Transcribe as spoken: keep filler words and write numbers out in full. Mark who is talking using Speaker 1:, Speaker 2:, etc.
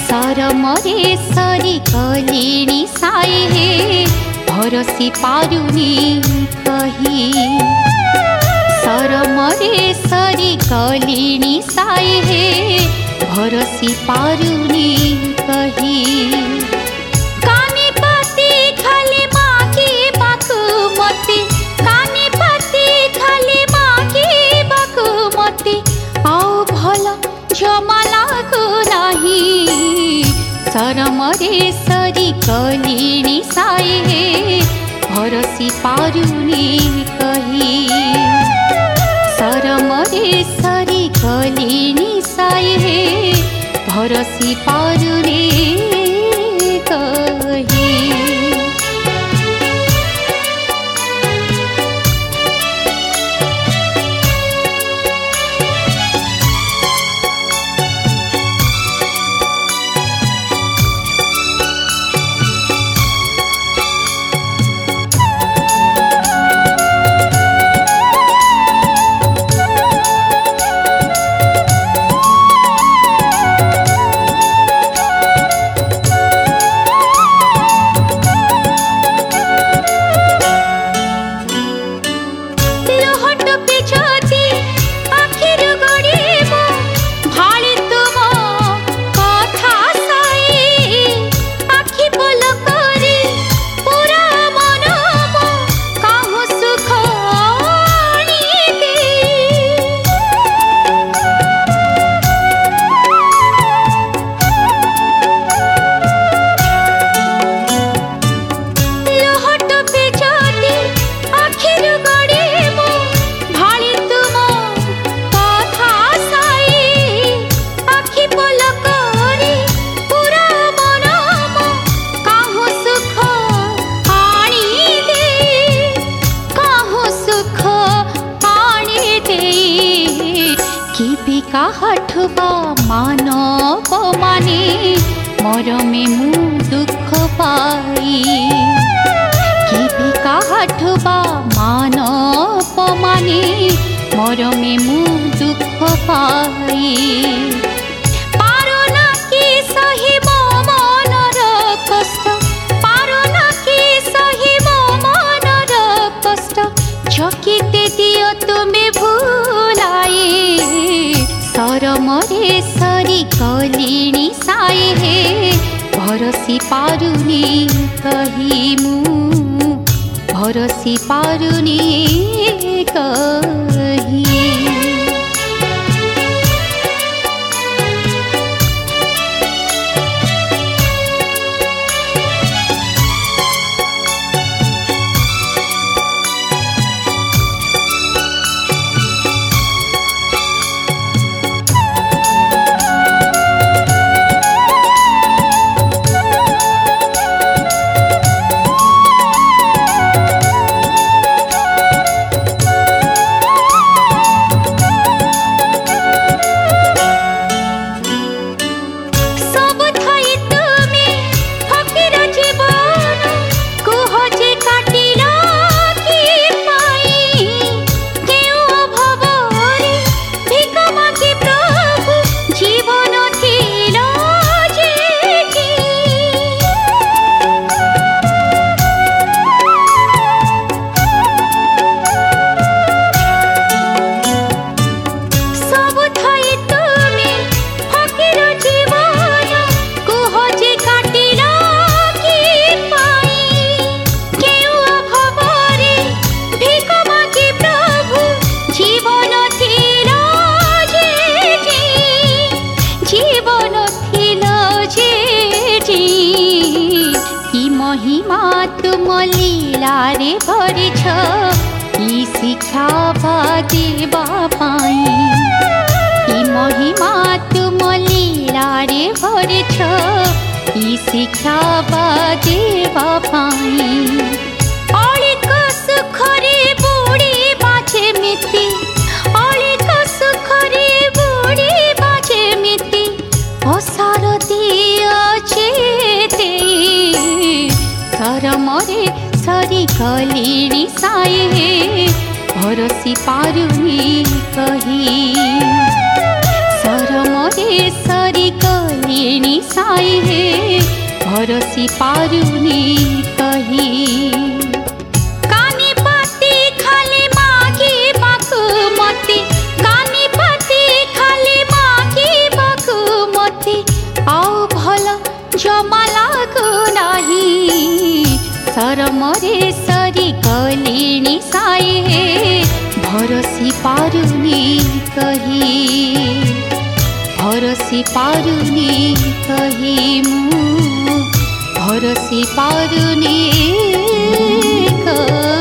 Speaker 1: सरमरे सरी कलिणी साए भरसी पारुनी कही सरमरे सरी कलिणी साए भरसी पारुनी कही कानी पाती खाली मागी बाकु मते कानी पाती खाली मागी बाकु मते आओ भला जमा लागु नाही सरमरे सरी कलिणी साए भरसी पारुनी कही सरमरे सरी कलिणी साए भरसी पारुनी कही काठुबा मानव माने मरमे मु दुख पाई कि काठुबा मानव माने मरमे मु दुख पाई पारो ना कि सही मो मनर कष्ट पारो ना कि सही मो मनर कष्ट चकिते दियो तुमे भूलाए सरमरे सरी कलिणी साए भरसी पारुनी कही मु भरसी पारुनी कही महिमा तुम लीला रे भरिछ ई शिक्षा देवा पाई ई महिमा तुम लीला रे भरिछ ई शिक्षा देवा पाई अलिक सुखरे बुढी बाछे मिति अलिक सुखरे बुढी बाछे मिति असार दियो चेते सरमरे सरी कलिणी साए भरसी पारुनी कही सरमरे सरी कलिणी साए भरोसी पारुनी कही कानी पाती खाली मागी बाकु मते कानी पाती खाली मागी बाकु मते आओ भल जमा लागु नाही सरमरे सरी कलिणी साए भरोसी पारुनी कही भरोसी पारुनी कही मु भरोसी पारुनी कही।